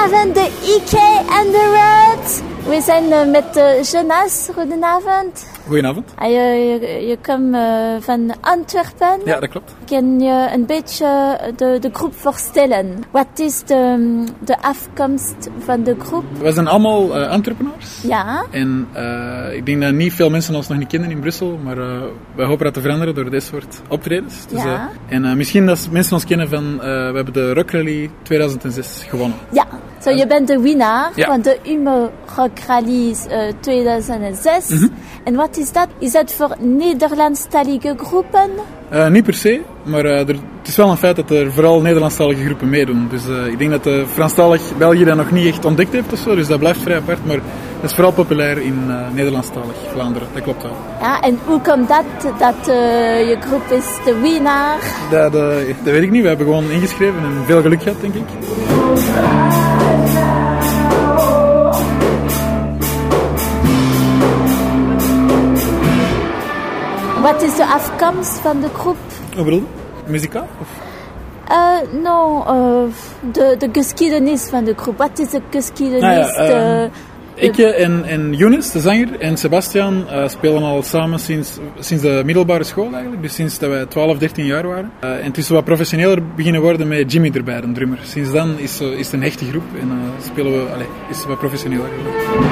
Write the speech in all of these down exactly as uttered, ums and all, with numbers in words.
Goedenavond, de Ike en de Rod. We zijn uh, met uh, Jonas. Goedenavond. Goedenavond. Uh, je, je, je komt uh, van Antwerpen. Ja, dat klopt. Kan je een beetje de, de groep voorstellen? Wat is de, de afkomst van de groep? We zijn allemaal uh, Antwerpenaars. Ja. En uh, ik denk dat niet veel mensen ons nog niet kennen in Brussel, maar uh, we hopen dat te veranderen door dit soort optredens. Dus, ja. Uh, en uh, misschien dat mensen ons kennen van, uh, we hebben de Rock Rally tweeduizend zes gewonnen. Ja. So, je bent de winnaar ja. van de Ume Rock Rally uh, tweeduizend zes. Mm-hmm. En wat is dat? Is dat voor Nederlandstalige groepen? Uh, niet per se, maar uh, er, het is wel een feit dat er vooral Nederlandstalige groepen meedoen. Dus uh, ik denk dat uh, Franstalig België dat nog niet echt ontdekt heeft of zo, dus dat blijft vrij apart. Maar dat is vooral populair in uh, Nederlandstalig Vlaanderen, dat klopt wel. Ja, en hoe komt dat, dat uh, je groep is de winnaar? Dat, uh, dat weet ik niet, we hebben gewoon ingeschreven en veel geluk gehad, denk ik. Wat is de afkomst van de groep? Wat bedoel je? Muzikaal? Of? Uh, no, uh, de, de geschiedenis van de groep. Wat is de geschiedenis? Ah, ja, uh, ik en, en Younes, de zanger, en Sebastian uh, spelen al samen sinds, sinds de middelbare school eigenlijk. Dus sinds dat wij twaalf, dertien jaar waren. Uh, en het is wat professioneler beginnen worden met Jimmy erbij, een drummer. Sinds dan is, uh, is het een hechte groep en uh, spelen we, allez, is het wat professioneler geworden.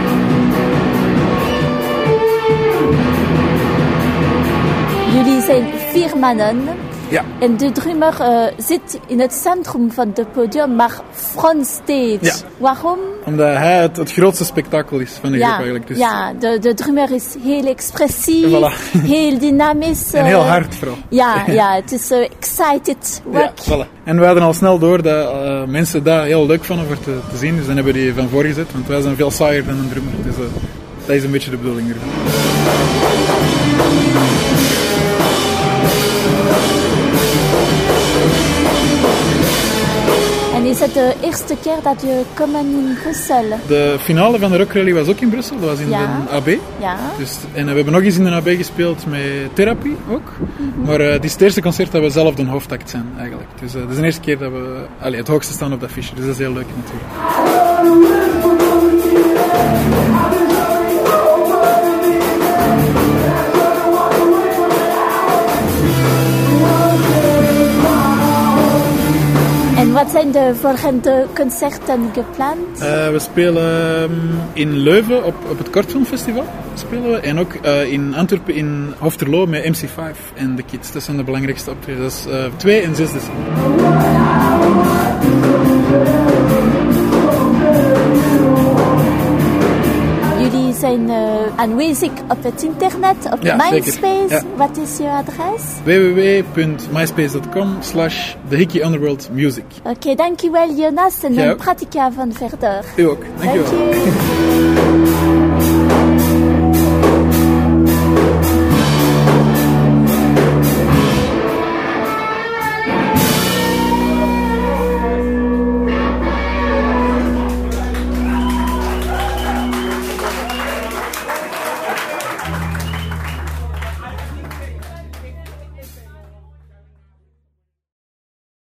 Jullie zijn vier mannen. Ja. En de drummer uh, zit in het centrum van het podium, maar frontstage. Ja. Waarom? Omdat hij het, het grootste spektakel is van de ja. groep eigenlijk. Dus ja, de, de drummer is heel expressief, voilà. heel dynamisch. En heel hard vooral. Ja, ja, het is uh, excited work. Ja, voilà. En we hadden al snel door dat uh, mensen dat heel leuk vonden voor te, te zien. Dus dan hebben we die van voor gezet, want wij zijn veel saaier dan een drummer. Dus uh, dat is een beetje de bedoeling ervan. En is het de eerste keer dat je komt in Brussel? De finale van de Rock Rally was ook in Brussel, dat was in ja. de A B. Ja. Dus, en we hebben nog eens in de A B gespeeld met Therapie ook. Mm-hmm. Maar uh, het is het eerste concert dat we zelf de hoofdact zijn eigenlijk. Dus uh, dat is de eerste keer dat we allez, het hoogste staan op dat fiche. Dus dat is heel leuk natuurlijk. En wat zijn de volgende concerten gepland? Uh, we spelen um, in Leuven op, op het Kortfilmfestival. Spelen we. En ook uh, in Antwerpen in Hofterlo met M C vijf en de Kids. Dat zijn de belangrijkste optredens. Dat is uh, twee en zes december. Jullie zijn uh, aanwezig op het internet, op ja, MySpace. Ja. Wat is je adres? w w w punt myspace punt com slash The Hickey Underworld Music. Oké, okay, dankjewel Jonas en ja. een prettige avond verder. U ook, dankjewel. Dank je.